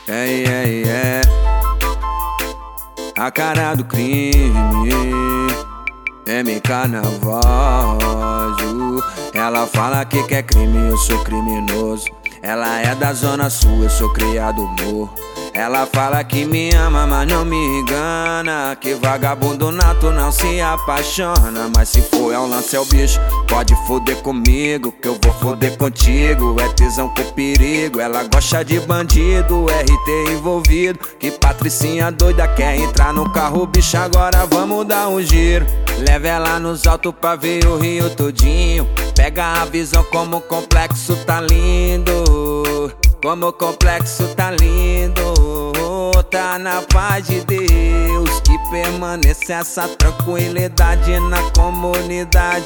É a cara do crime, MK na voz. Ela fala que quer crime, eu sou criminoso. Ela é da zona sul, eu sou criado no morro. Ela fala que me ama, mas não me engana. Que vagabundo nato não se apaixona. Mas se for o lance é o bicho, pode foder comigo, que eu vou foder contigo. É tesão com perigo, ela gosta de bandido, RT envolvido. Que patricinha doida quer entrar no carro, bicho, agora vamos dar um giro. Leva ela nos altos pra ver o Rio todinho. Pega a visão como o complexo tá lindo. Como o complexo tá lindo. Tá na paz de Deus, que permaneça essa tranquilidade na comunidade.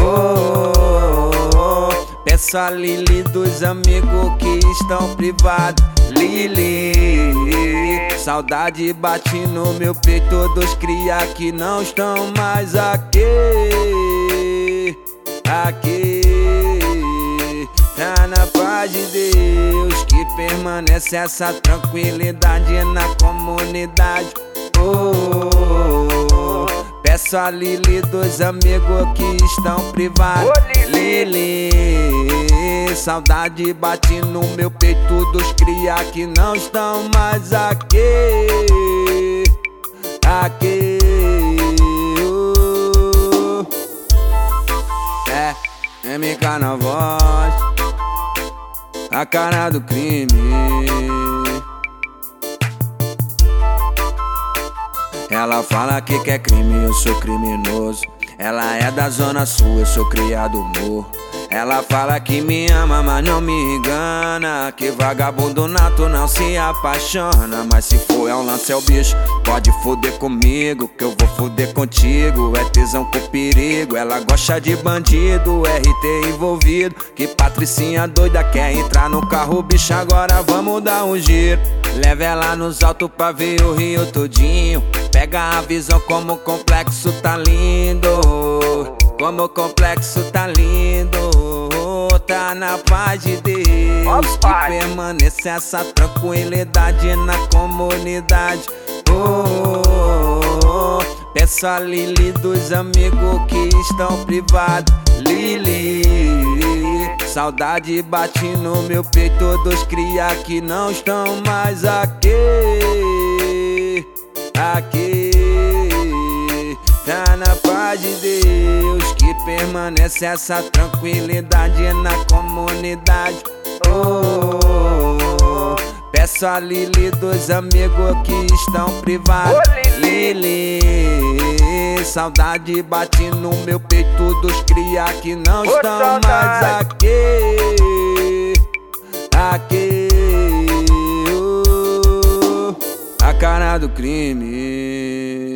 Peço a Lili dos amigos que estão privados. Lili, saudade bate no meu peito dos cria que não estão mais aqui. Tá na paz de Deus, que permanece essa tranquilidade na comunidade. Peço a Lili dos amigos que estão privados. Lili, saudade bate no meu peito dos cria que não estão mais aqui. MK na voz, a cara do crime. Ela fala que quer crime, eu sou criminoso. Ela é da zona sul, eu sou criado no morro. Ela fala que me ama, mas não me engana. Que vagabundo nato não se apaixona. Mas se for o lance é o bicho, pode foder comigo, que eu vou foder contigo. É tesão com perigo, ela gosta de bandido, RT envolvido. Que patricinha doida quer entrar no carro, bicho, agora vamos dar um giro. Leva ela nos altos pra ver o Rio todinho. Pega a visão como o complexo tá lindo. Como o complexo tá lindo. Tá na paz de Deus, que permaneça essa tranquilidade na comunidade. Peço a Lili dos amigos que estão privados. Lili, saudade bate no meu peito dos cria que não estão mais aqui. Tá na paz de Deus, que permanece essa tranquilidade na comunidade. Peço a Lili dos amigos que estão privados. Lili, saudade bate no meu peito dos cria que não estão mais aqui. A cara do crime.